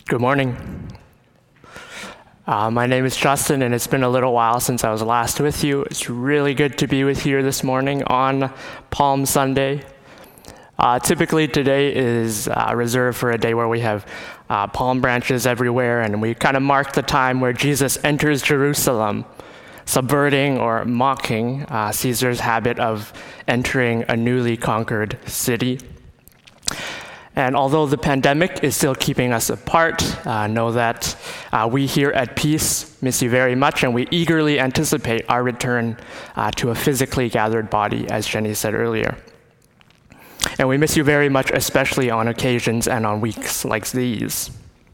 Good morning. My name is Justin, and it's been a little while since I was last with you. It's really good to be with you this morning on Palm Sunday. Typically, today is reserved for a day where we have palm branches everywhere, and we kind of mark the time where Jesus enters Jerusalem, subverting or mocking Caesar's habit of entering a newly conquered city. And although the pandemic is still keeping us apart, know that we here at Peace miss you very much, and we eagerly anticipate our return to a physically gathered body, as Jenny said earlier. And we miss you very much, especially on occasions and on weeks like these.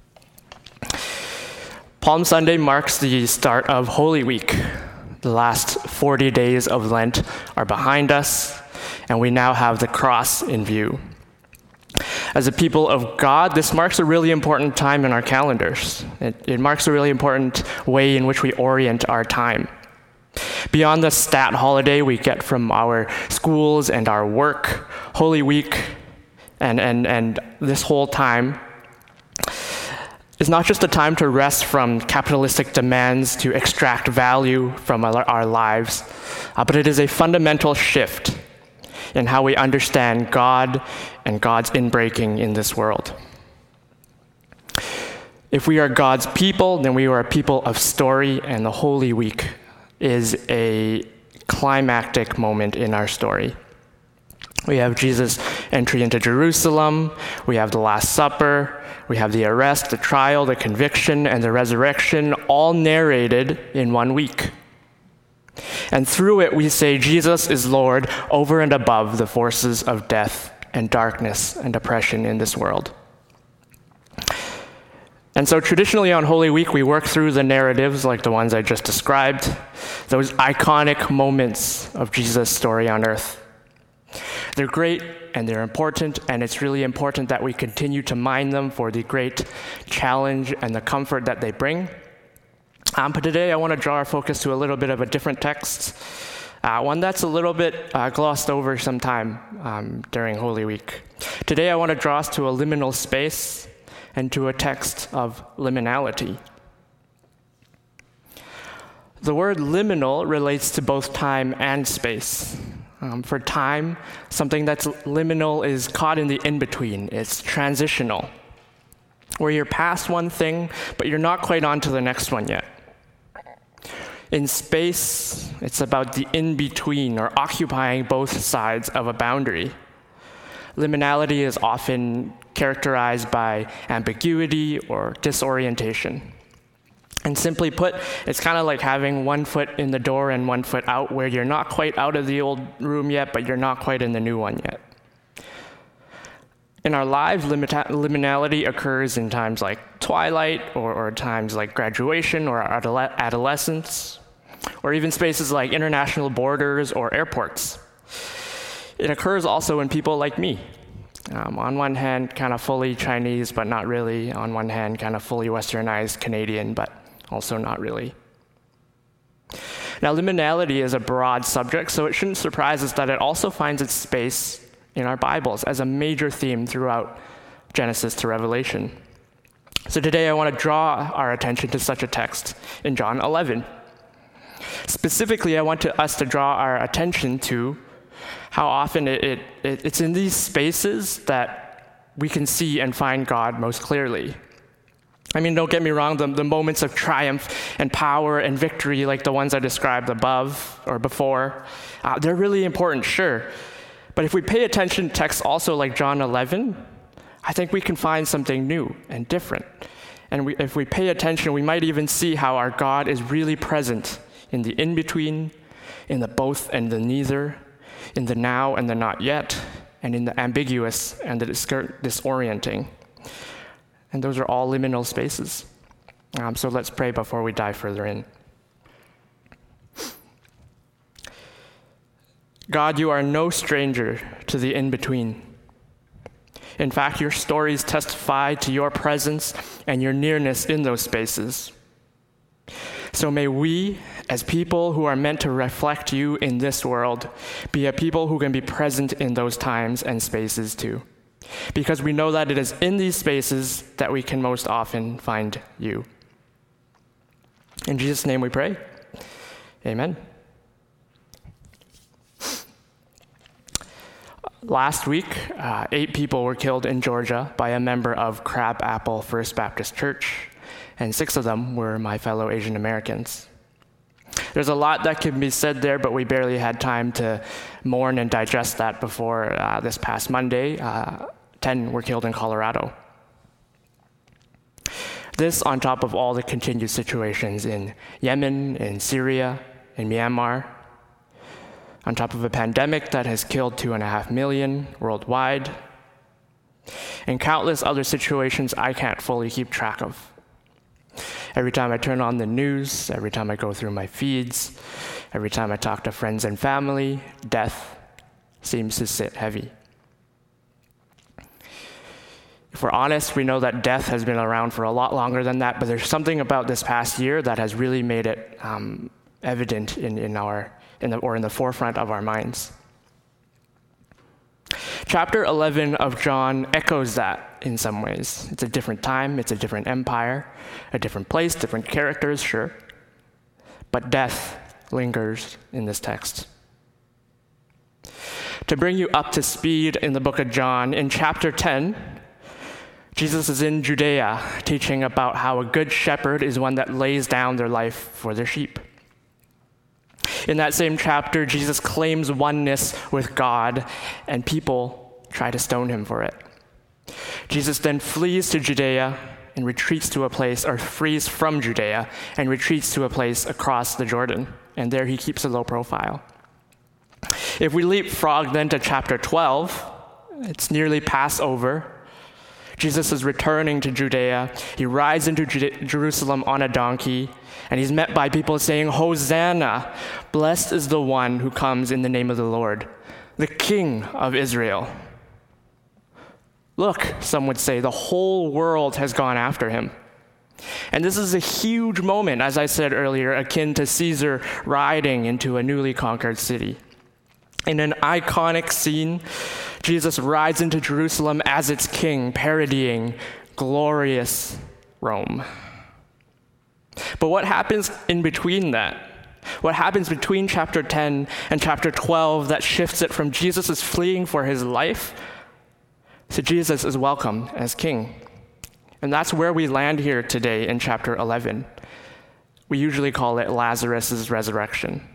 Palm Sunday marks the start of Holy Week. The last 40 days of Lent are behind us, and we now have the cross in view. As a people of God, this marks a really important time in our calendars. It marks a really important way in which we orient our time. Beyond the stat holiday we get from our schools and our work, Holy Week and this whole time is not just a time to rest from capitalistic demands to extract value from our lives, but it is a fundamental shift in how we understand God and God's inbreaking in this world. If we are God's people, then we are a people of story, and the Holy Week is a climactic moment in our story. We have Jesus' entry into Jerusalem, we have the Last Supper, we have the arrest, the trial, the conviction, and the resurrection, all narrated in 1 week. And through it, we say Jesus is Lord over and above the forces of death and darkness and oppression in this world. And so traditionally on Holy Week, we work through the narratives like the ones I just described, those iconic moments of Jesus' story on earth. They're great and they're important, and it's really important that we continue to mine them for the great challenge and the comfort that they bring. But today I want to draw our focus to a little bit of a different text, one that's a little bit glossed over sometime during Holy Week. Today I want to draw us to a liminal space and to a text of liminality. The word liminal relates to both time and space. For time, something that's liminal is caught in the in-between. It's transitional, where you're past one thing, but you're not quite on to the next one yet. In space, it's about the in-between or occupying both sides of a boundary. Liminality is often characterized by ambiguity or disorientation. And simply put, it's kind of like having 1 foot in the door and 1 foot out, where you're not quite out of the old room yet, but you're not quite in the new one yet. In our lives, liminality occurs in times like twilight or times like graduation or adolescence, or even spaces like international borders or airports. It occurs also in people like me. On one hand, kind of fully Chinese, but not really. On one hand, kind of fully westernized Canadian, but also not really. Now, liminality is a broad subject, so it shouldn't surprise us that it also finds its space in our Bibles as a major theme throughout Genesis to Revelation. So today I want to draw our attention to such a text in John 11. Specifically, I want us to draw our attention to how often it's in these spaces that we can see and find God most clearly. I mean, don't get me wrong, the moments of triumph and power and victory, like the ones I described above or before, they're really important, sure. But if we pay attention to texts also like John 11, I think we can find something new and different. And if we pay attention, we might even see how our God is really present in the in-between, in the both and the neither, in the now and the not yet, and in the ambiguous and the disorienting. And those are all liminal spaces. So let's pray before we dive further in. God, you are no stranger to the in-between. In fact, your stories testify to your presence and your nearness in those spaces. So may we, as people who are meant to reflect you in this world, be a people who can be present in those times and spaces too. because we know that it is in these spaces that we can most often find you. In Jesus' name we pray. Amen. Last week, 8 people were killed in Georgia by a member of Crabapple First Baptist Church, and 6 of them were my fellow Asian Americans. There's a lot that can be said there, but we barely had time to mourn and digest that before this past Monday. 10 were killed in Colorado. This on top of all the continued situations in Yemen, in Syria, in Myanmar, on top of a pandemic that has killed 2.5 million worldwide, and countless other situations I can't fully keep track of. Every time I turn on the news, every time I go through my feeds, every time I talk to friends and family, death seems to sit heavy. If we're honest, we know that death has been around for a lot longer than that, but there's something about this past year that has really made it evident in the forefront of our minds. Chapter 11 of John echoes that in some ways. It's a different time, it's a different empire, a different place, different characters, sure. But death lingers in this text. To bring you up to speed in the book of John, in chapter 10, Jesus is in Judea teaching about how a good shepherd is one that lays down their life for their sheep. In that same chapter, Jesus claims oneness with God, and people try to stone him for it. Jesus then flees to Judea and retreats to a place, or flees from Judea and retreats to a place across the Jordan, and there he keeps a low profile. If we leapfrog then to chapter 12, it's nearly Passover. Jesus is returning to Judea. He rides into Jerusalem on a donkey, and he's met by people saying, "Hosanna! Blessed is the one who comes in the name of the Lord, the King of Israel." Look, some would say, the whole world has gone after him. And this is a huge moment, as I said earlier, akin to Caesar riding into a newly conquered city. In an iconic scene, Jesus rides into Jerusalem as its king, parodying glorious Rome. But what happens in between that? What happens between chapter 10 and chapter 12 that shifts it from Jesus is fleeing for his life to Jesus is welcome as king? And that's where we land here today in chapter 11. We usually call it Lazarus' resurrection.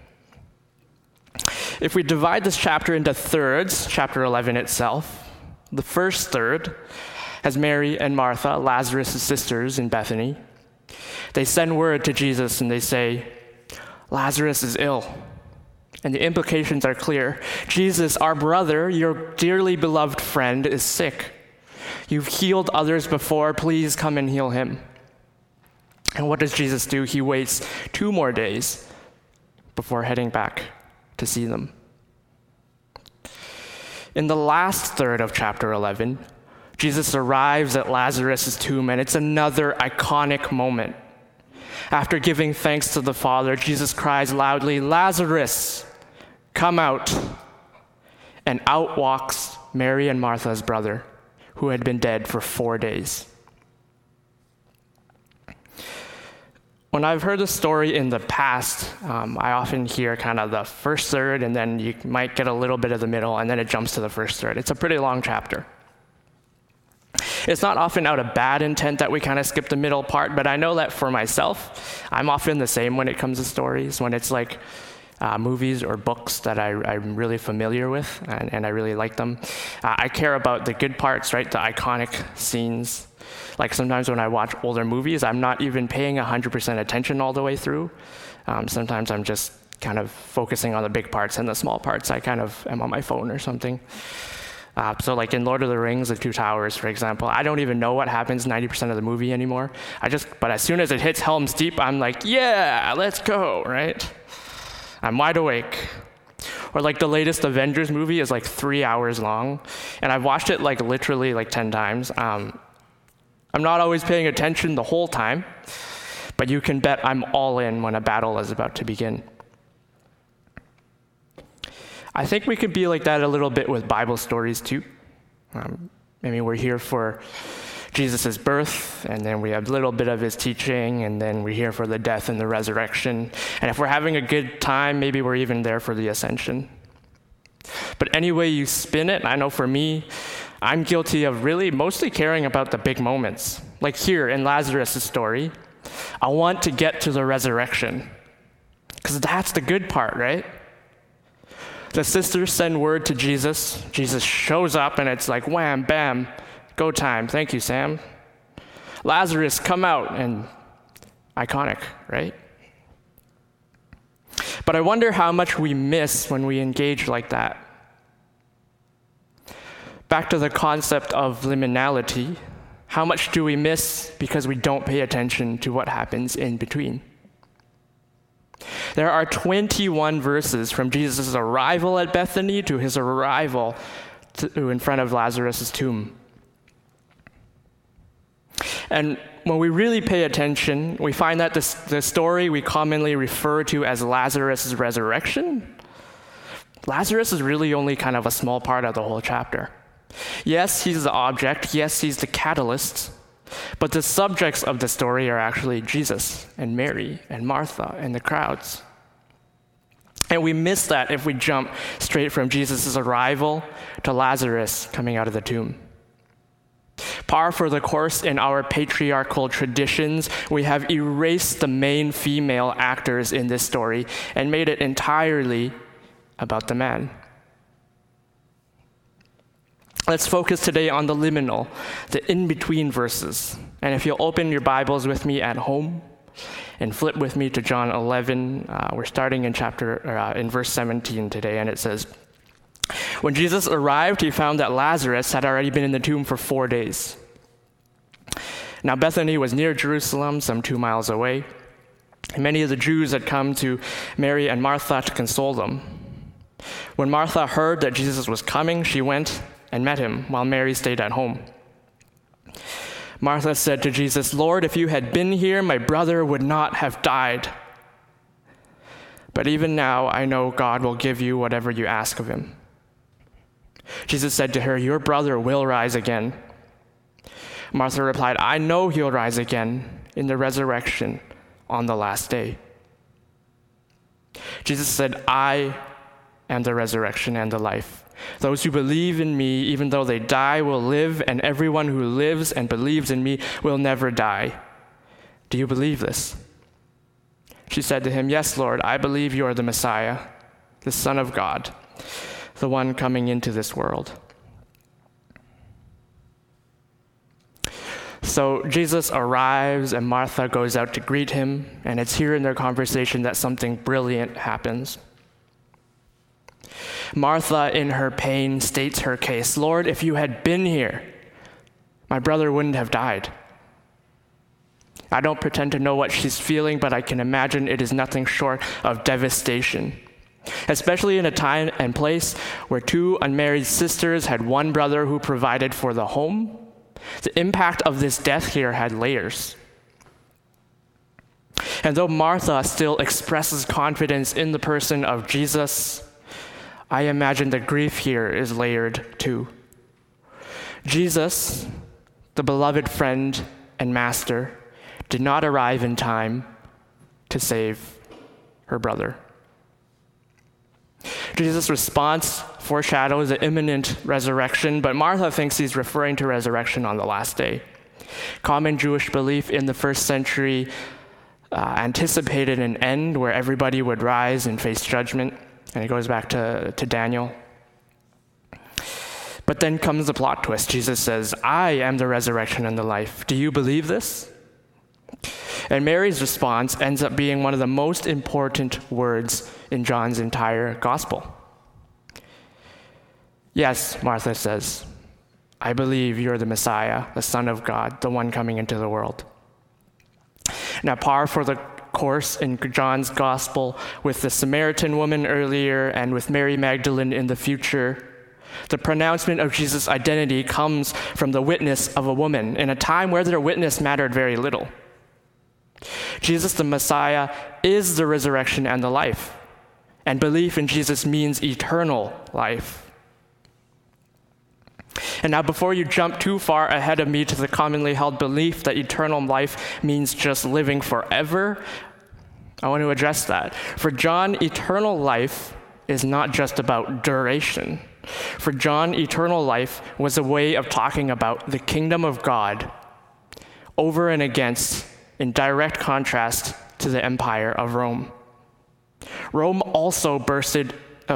If we divide this chapter into thirds, chapter 11 itself, the first third has Mary and Martha, Lazarus' sisters in Bethany. They send word to Jesus and they say, "Lazarus is ill." And the implications are clear. "Jesus, our brother, your dearly beloved friend, is sick. You've healed others before. Please come and heal him." And what does Jesus do? He waits 2 more days before heading back to see them. In the last third of chapter 11, Jesus arrives at Lazarus' tomb, and it's another iconic moment. After giving thanks to the Father, Jesus cries loudly, "Lazarus, come out." And out walks Mary and Martha's brother, who had been dead for 4 days. When I've heard the story in the past, I often hear kind of the first third, and then you might get a little bit of the middle, and then it jumps to the first third. It's a pretty long chapter. It's not often out of bad intent that we kind of skip the middle part, but I know that for myself, I'm often the same when it comes to stories, when it's like movies or books that I'm really familiar with, and I really like them. I care about the good parts, right? The iconic scenes. Like sometimes when I watch older movies, I'm not even paying 100% attention all the way through. Sometimes I'm just kind of focusing on the big parts, and the small parts I kind of am on my phone or something. So like in Lord of the Rings, The Two Towers, for example, I don't even know what happens 90% of the movie anymore. But as soon as it hits Helm's Deep, I'm like, yeah, let's go, right? I'm wide awake. Or like the latest Avengers movie is like 3 hours long, and I've watched it like literally like 10 times. I'm not always paying attention the whole time, but you can bet I'm all in when a battle is about to begin. I think we could be like that a little bit with Bible stories too. I mean, we're here for Jesus' birth, and then we have a little bit of his teaching, and then we're here for the death and the resurrection. And if we're having a good time, maybe we're even there for the ascension. But any way you spin it, I know for me, I'm guilty of really mostly caring about the big moments. Like here in Lazarus' story, I want to get to the resurrection, because that's the good part, right? The sisters send word to Jesus. Jesus shows up, and it's like, wham, bam, go time. Thank you, Sam. Lazarus, come out, and iconic, right? But I wonder how much we miss when we engage like that. Back to the concept of liminality, how much do we miss because we don't pay attention to what happens in between? There are 21 verses from Jesus' arrival at Bethany to his arrival in front of Lazarus' tomb. And when we really pay attention, we find that the story we commonly refer to as Lazarus' resurrection, Lazarus is really only kind of a small part of the whole chapter. Yes, he's the object. Yes, he's the catalyst. But the subjects of the story are actually Jesus and Mary and Martha and the crowds. And we miss that if we jump straight from Jesus' arrival to Lazarus coming out of the tomb. Par for the course in our patriarchal traditions, we have erased the main female actors in this story and made it entirely about the man. Let's focus today on the liminal, the in-between verses. And if you'll open your Bibles with me at home and flip with me to John 11, we're starting in verse 17 today, and it says, "When Jesus arrived, he found that Lazarus had already been in the tomb for 4 days. Now Bethany was near Jerusalem, some 2 miles away. And many of the Jews had come to Mary and Martha to console them. When Martha heard that Jesus was coming, she went and met him, while Mary stayed at home. Martha said to Jesus, 'Lord, if you had been here, my brother would not have died. But even now, I know God will give you whatever you ask of him.' Jesus said to her, 'Your brother will rise again.' Martha replied, 'I know he'll rise again in the resurrection on the last day.' Jesus said, 'I am the resurrection and the life. Those who believe in me, even though they die, will live, and everyone who lives and believes in me will never die. Do you believe this?' She said to him, 'Yes, Lord, I believe you are the Messiah, the Son of God, the one coming into this world.'" So Jesus arrives, and Martha goes out to greet him, and it's here in their conversation that something brilliant happens. Martha, in her pain, states her case. "Lord, if you had been here, my brother wouldn't have died." I don't pretend to know what she's feeling, but I can imagine it is nothing short of devastation, especially in a time and place where 2 unmarried sisters had one brother who provided for the home. The impact of this death here had layers. And though Martha still expresses confidence in the person of Jesus, I imagine the grief here is layered too. Jesus, the beloved friend and master, did not arrive in time to save her brother. Jesus' response foreshadows the imminent resurrection, but Martha thinks he's referring to resurrection on the last day. Common Jewish belief in the first century anticipated an end where everybody would rise and face judgment, and it goes back to Daniel. But then comes the plot twist. Jesus says, "I am the resurrection and the life. Do you believe this?" And Mary's response ends up being one of the most important words in John's entire gospel. "Yes," Martha says, "I believe you're the Messiah, the Son of God, the one coming into the world." Now, par for the course in John's gospel with the Samaritan woman earlier and with Mary Magdalene in the future, the pronouncement of Jesus' identity comes from the witness of a woman in a time where their witness mattered very little. Jesus, the Messiah, is the resurrection and the life, and belief in Jesus means eternal life. And now, before you jump too far ahead of me to the commonly held belief that eternal life means just living forever, I want to address that. For John, eternal life is not just about duration. For John, eternal life was a way of talking about the kingdom of God over and against, in direct contrast to the empire of Rome. Rome also boasted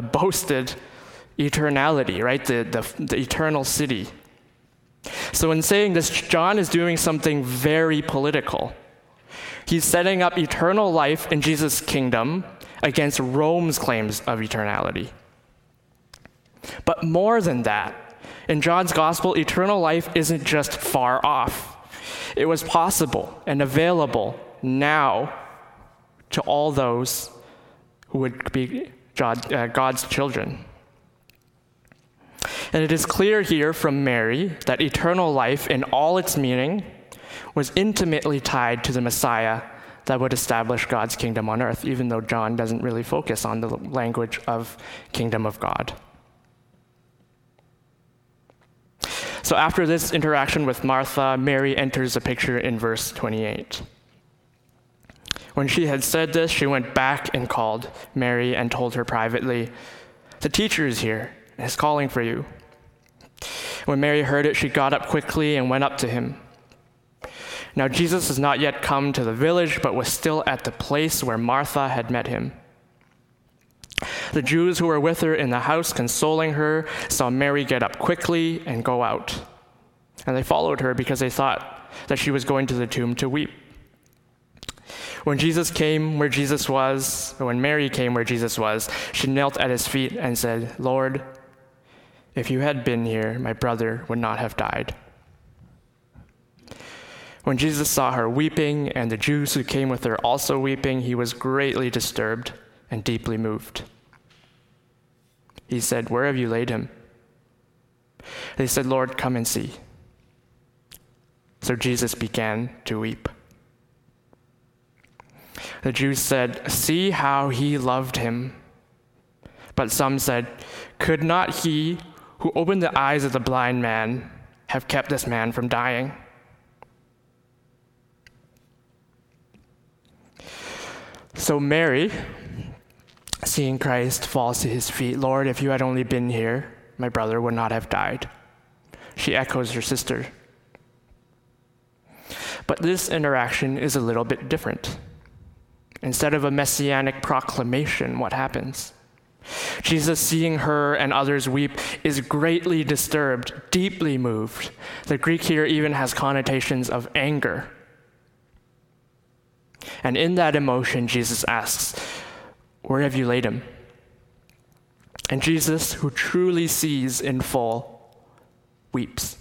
eternality, right? The eternal city. So in saying this, John is doing something very political. He's setting up eternal life in Jesus' kingdom against Rome's claims of eternality. But more than that, in John's gospel, eternal life isn't just far off. It was possible and available now to all those who would be God's children. And it is clear here from Mary that eternal life in all its meaning was intimately tied to the Messiah that would establish God's kingdom on earth, even though John doesn't really focus on the language of kingdom of God. So after this interaction with Martha, Mary enters the picture in verse 28. When she had said this, she went back and called Mary and told her privately, "The teacher is here and is calling for you." When Mary heard it, she got up quickly and went up to him. Now Jesus has not yet come to the village, but was still at the place where Martha had met him. The Jews who were with her in the house consoling her saw Mary get up quickly and go out. And they followed her because they thought that she was going to the tomb to weep. When Jesus came where Jesus was, or when Mary came where Jesus was, she knelt at his feet and said, "Lord, if you had been here, my brother would not have died." When Jesus saw her weeping, and the Jews who came with her also weeping, he was greatly disturbed and deeply moved. He said, "Where have you laid him?" They said, "Lord, come and see." So Jesus began to weep. The Jews said, "See how he loved him." But some said, "Could not he who opened the eyes of the blind man have kept this man from dying?" So Mary, seeing Christ, falls to his feet. "Lord, if you had only been here, my brother would not have died." She echoes her sister. But this interaction is a little bit different. Instead of a messianic proclamation, what happens? Jesus, seeing her and others weep, is greatly disturbed, deeply moved. The Greek here even has connotations of anger. And in that emotion, Jesus asks, "Where have you laid him?" And Jesus, who truly sees in full, weeps.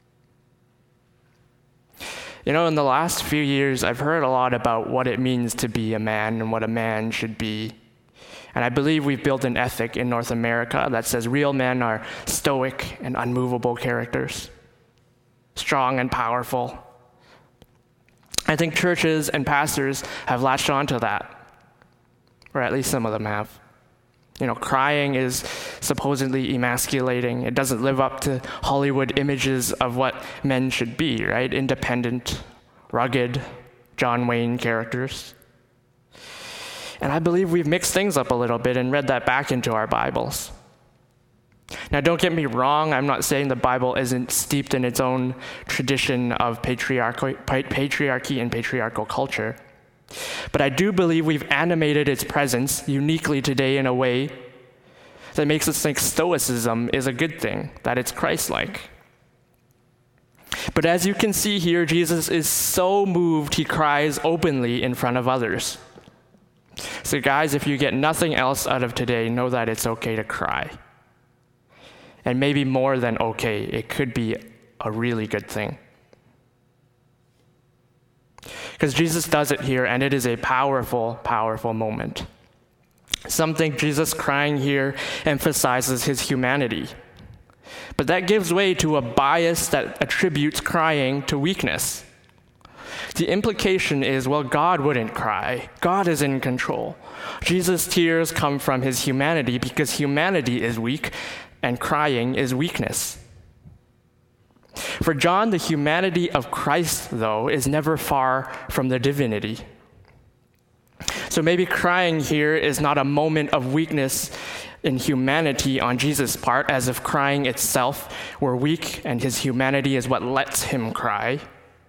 You know, in the last few years, I've heard a lot about what it means to be a man and what a man should be. And I believe we've built an ethic in North America that says real men are stoic and unmovable characters, strong and powerful. I think churches and pastors have latched onto that, or at least some of them have. You know, crying is supposedly emasculating. It doesn't live up to Hollywood images of what men should be, right? Independent, rugged, John Wayne characters. And I believe we've mixed things up a little bit and read that back into our Bibles. Now, don't get me wrong, I'm not saying the Bible isn't steeped in its own tradition of patriarchy and patriarchal culture. But I do believe we've animated its presence uniquely today in a way that makes us think stoicism is a good thing, that it's Christ-like. But as you can see here, Jesus is so moved, he cries openly in front of others. So guys, if you get nothing else out of today, know that it's okay to cry. And maybe more than okay, it could be a really good thing. Because Jesus does it here, and it is a powerful, powerful moment. Some think Jesus crying here emphasizes his humanity. But that gives way to a bias that attributes crying to weakness. The implication is, well, God wouldn't cry. God is in control. Jesus' tears come from his humanity because humanity is weak and crying is weakness. For John, the humanity of Christ, though, is never far from the divinity. So maybe crying here is not a moment of weakness in humanity on Jesus' part, as if crying itself were weak and his humanity is what lets him cry.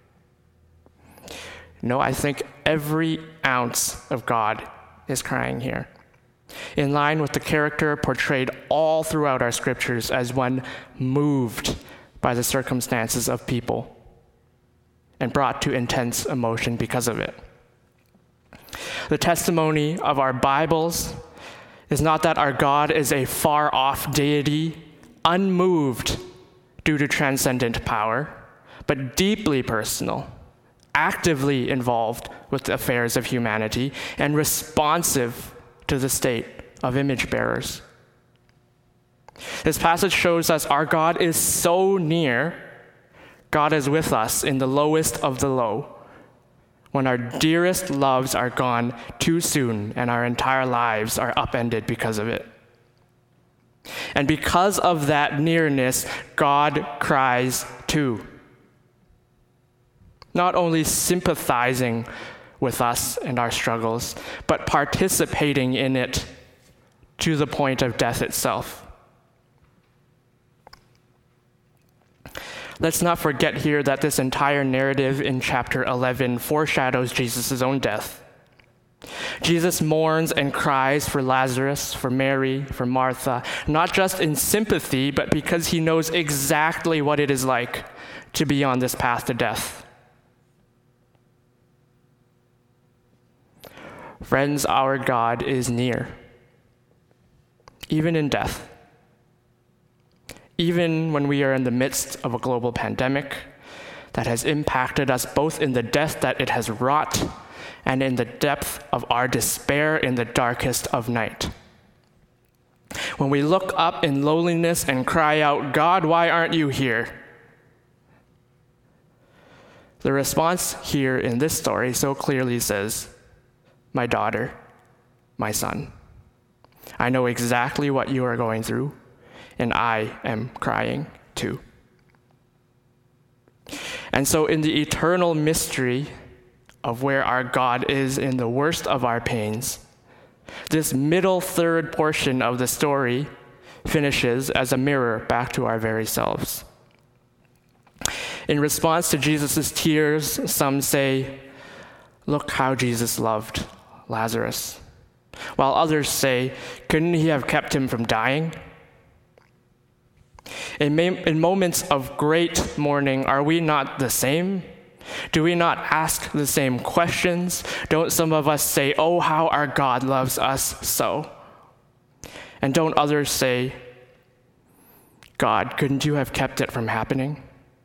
No, I think every ounce of God is crying here, in line with the character portrayed all throughout our scriptures as one moved by the circumstances of people and brought to intense emotion because of it. The testimony of our Bibles is not that our God is a far-off deity, unmoved due to transcendent power, but deeply personal, actively involved with the affairs of humanity, and responsive to the state of image bearers. This passage shows us our God is so near. God is with us in the lowest of the low, when our dearest loves are gone too soon and our entire lives are upended because of it. And because of that nearness, God cries too. Not only sympathizing with us and our struggles, but participating in it to the point of death itself. Let's not forget here that this entire narrative in chapter 11 foreshadows Jesus' own death. Jesus mourns and cries for Lazarus, for Mary, for Martha, not just in sympathy, but because he knows exactly what it is like to be on this path to death. Friends, our God is near, even in death. Even when we are in the midst of a global pandemic that has impacted us both in the death that it has wrought and in the depth of our despair in the darkest of night. When we look up in loneliness and cry out, "God, why aren't you here?" The response here in this story so clearly says, "My daughter, my son, I know exactly what you are going through, and I am crying too." And so in the eternal mystery of where our God is in the worst of our pains, this middle third portion of the story finishes as a mirror back to our very selves. In response to Jesus' tears, some say, "Look how Jesus loved Lazarus," while others say, "Couldn't he have kept him from dying?" In moments of great mourning, are we not the same? Do we not ask the same questions? Don't some of us say, "Oh, how our God loves us so"? And don't others say, "God, couldn't you have kept it from happening?"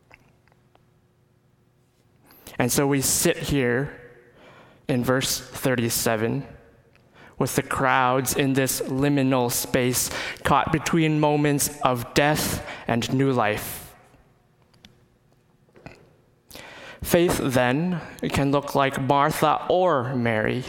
And so we sit here in verse 37 with the crowds in this liminal space, caught between moments of death and new life. Faith, then, can look like Martha or Mary.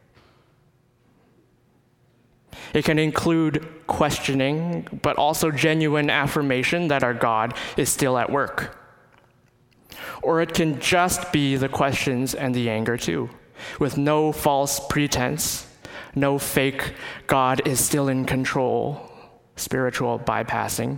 It can include questioning, but also genuine affirmation that our God is still at work. Or it can just be the questions and the anger too, with no false pretense, no fake "God is still in control" spiritual bypassing.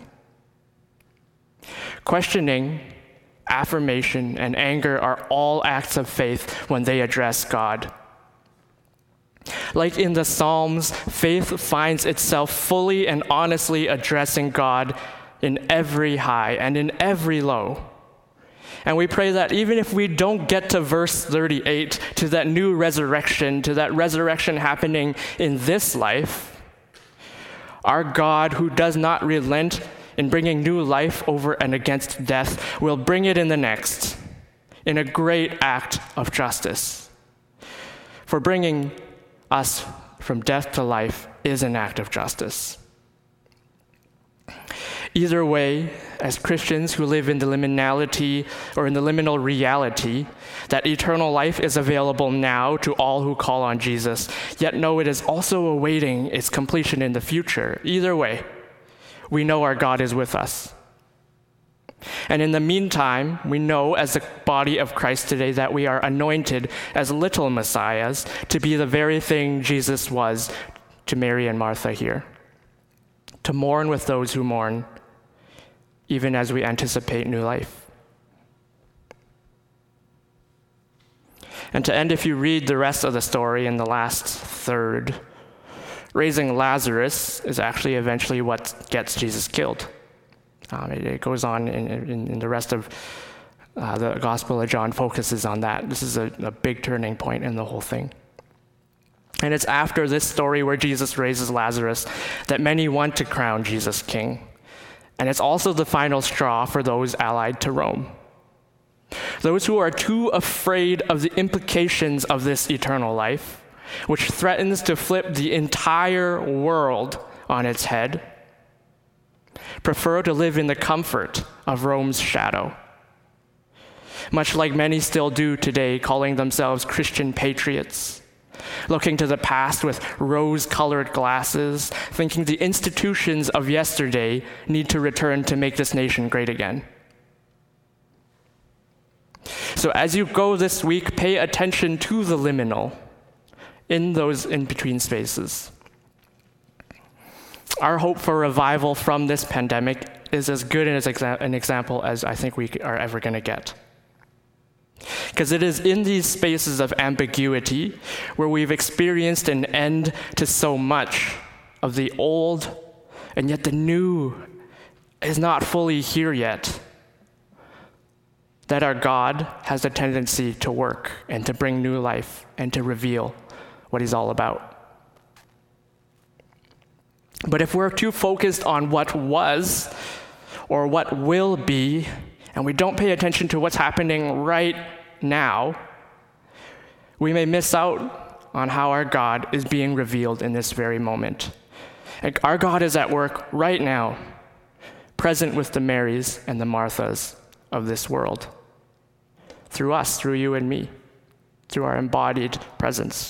Questioning, affirmation, and anger are all acts of faith when they address God. Like in the Psalms, faith finds itself fully and honestly addressing God in every high and in every low. And we pray that even if we don't get to verse 38, to that new resurrection, to that resurrection happening in this life, our God, who does not relent in bringing new life over and against death, will bring it in the next, in a great act of justice. For bringing us from death to life is an act of justice. Either way, as Christians who live in the liminality or in the liminal reality that eternal life is available now to all who call on Jesus, yet know it is also awaiting its completion in the future. Either way, we know our God is with us. And in the meantime, we know as the body of Christ today that we are anointed as little messiahs to be the very thing Jesus was to Mary and Martha here, to mourn with those who mourn, even as we anticipate new life. And to end, if you read the rest of the story in the last third, raising Lazarus is actually eventually what gets Jesus killed. It goes on in the rest of the Gospel of John focuses on that. This is a big turning point in the whole thing. And it's after this story where Jesus raises Lazarus that many want to crown Jesus king. And it's also the final straw for those allied to Rome. Those who are too afraid of the implications of this eternal life, which threatens to flip the entire world on its head, prefer to live in the comfort of Rome's shadow. Much like many still do today, calling themselves Christian patriots, looking to the past with rose-colored glasses, thinking the institutions of yesterday need to return to make this nation great again. So as you go this week, pay attention to the liminal in those in-between spaces. Our hope for revival from this pandemic is as good an example as I think we are ever going to get. Because it is in these spaces of ambiguity where we've experienced an end to so much of the old, and yet the new is not fully here yet, that our God has a tendency to work and to bring new life and to reveal what he's all about. But if we're too focused on what was or what will be, and we don't pay attention to what's happening right now, we may miss out on how our God is being revealed in this very moment. And our God is at work right now, present with the Marys and the Marthas of this world, through us, through you and me, through our embodied presence.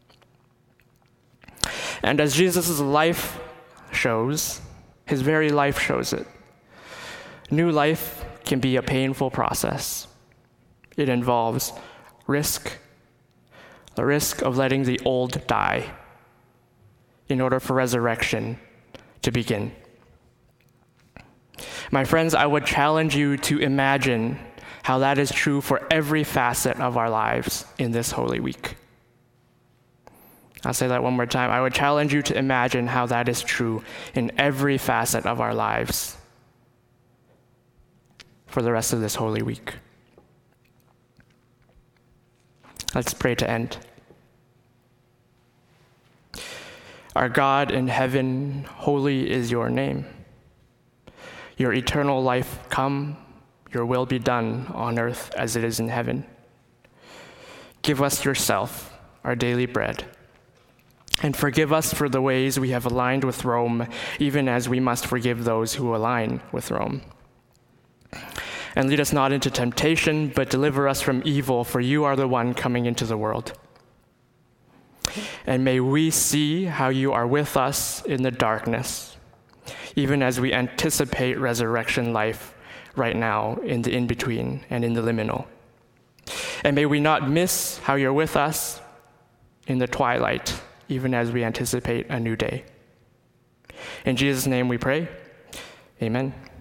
And as Jesus' life shows, his very life shows it. New life can be a painful process. It involves risk, the risk of letting the old die in order for resurrection to begin. My friends, I would challenge you to imagine how that is true for every facet of our lives in this Holy Week. I'll say that one more time. I would challenge you to imagine how that is true in every facet of our lives for the rest of this Holy Week. Let's pray to end. Our God in heaven, holy is your name. Your eternal life come, your will be done on earth as it is in heaven. Give us yourself, our daily bread, and forgive us for the ways we have aligned with Rome, even as we must forgive those who align with Rome. And lead us not into temptation, but deliver us from evil, for you are the one coming into the world. And may we see how you are with us in the darkness, even as we anticipate resurrection life right now in the in-between and in the liminal. And may we not miss how you're with us in the twilight, even as we anticipate a new day. In Jesus' name we pray, amen.